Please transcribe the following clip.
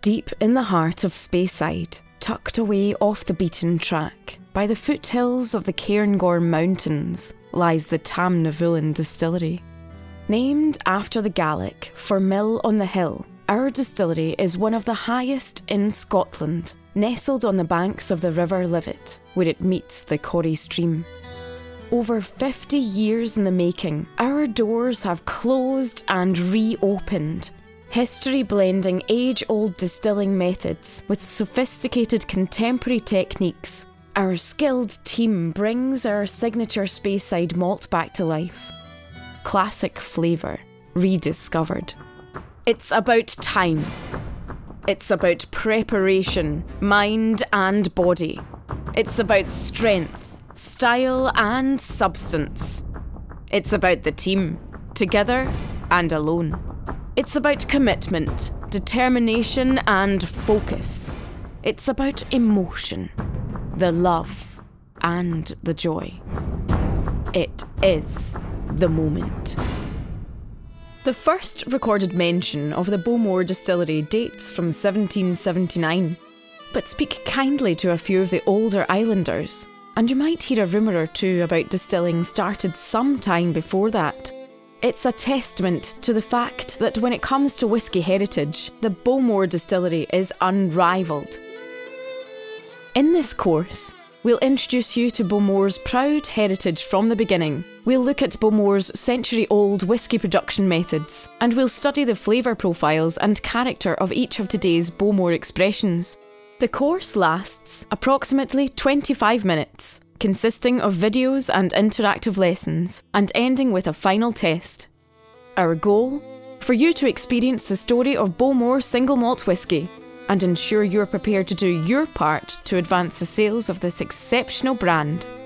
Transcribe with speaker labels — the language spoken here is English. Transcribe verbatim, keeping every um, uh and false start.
Speaker 1: Deep in the heart of Speyside, tucked away off the beaten track, by the foothills of the Cairngorm Mountains, lies the Tamnavulin Distillery. Named after the Gaelic for Mill on the Hill, our distillery is one of the highest in Scotland, nestled on the banks of the River Livet, where it meets the Corrie stream. Over fifty years in the making, our doors have closed and reopened, history blending age-old distilling methods with sophisticated contemporary techniques. Our skilled team brings our signature Speyside malt back to life. Classic flavour, rediscovered. It's about time. It's about preparation, mind and body. It's about strength, style and substance. It's about the team, together and alone. It's about commitment, determination and focus. It's about emotion, the love and the joy. It is the moment. The first recorded mention of the Bowmore distillery dates from seventeen seventy-nine, but speak kindly to a few of the older islanders, and you might hear a rumour or two about distilling started some time before that. It's a testament to the fact that when it comes to whisky heritage, the Bowmore distillery is unrivalled. In this course, we'll introduce you to Bowmore's proud heritage from the beginning. We'll look at Bowmore's century-old whisky production methods, and we'll study the flavour profiles and character of each of today's Bowmore expressions. The course lasts approximately twenty-five minutes, consisting of videos and interactive lessons, and ending with a final test. Our goal? For you to experience the story of Bowmore single malt whisky, and ensure you're prepared to do your part to advance the sales of this exceptional brand.